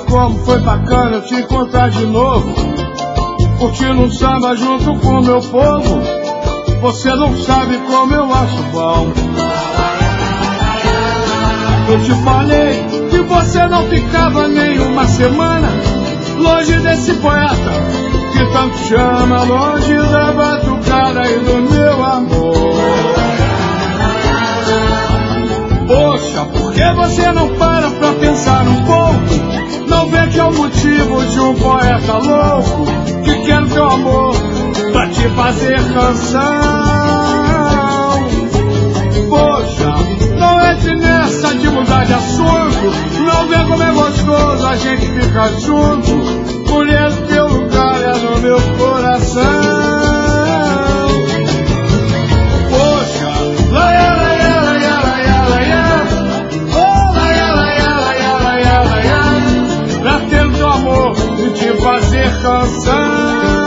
como foi bacana eu te encontrar de novo, curtindo um samba junto com meu povo. Você não sabe como eu acho bom. Eu te falei que você não ficava nem uma semana longe desse poeta que tanto chama, longe da batucada e do meu amor. Poxa, por que você não para pra pensar um pouco? Não vê que é o motivo de um poeta louco que quer o teu amor pra te fazer canção. Poxa, não entre nessa de mudar de assunto. Não vê como é gostoso a gente ficar junto. Mulher, teu lugar é no meu coração. Poxa, laia, laia, laia, laia, laia. Oh, laia, laia, laia, laia, laia. Pra ter teu amor e te fazer canção.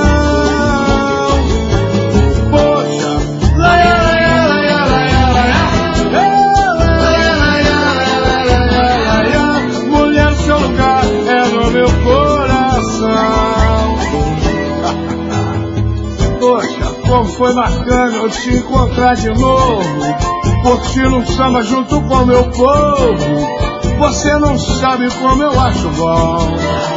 Como foi bacana eu te encontrar de novo, curtindo um samba junto com meu povo. Você não sabe como eu acho bom.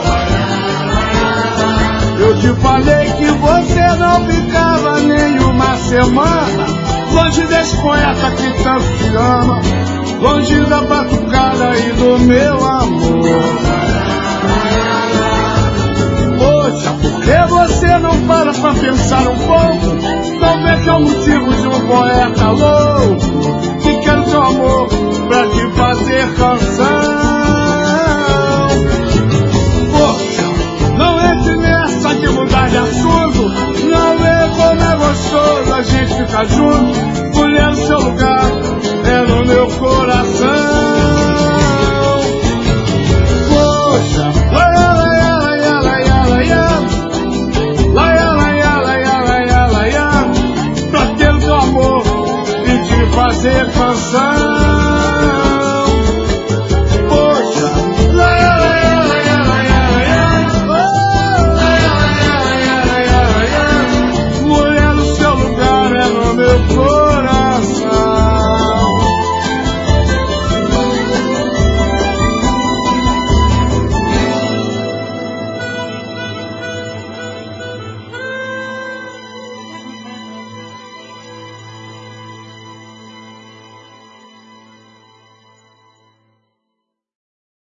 Eu te falei que você não ficava nem uma semana longe desse poeta que tanto te ama, longe da batucada e do meu amor. Poxa, por que você não para pra pensar um pouco? Não vê que é o motivo de um poeta louco que quer o seu amor pra te fazer canção. Poxa, não entre nessa de mudar de assunto. Não vê como é gostoso a gente ficar junto. Mulher, o seu lugar é no meu coração. Poxa, fazer canção.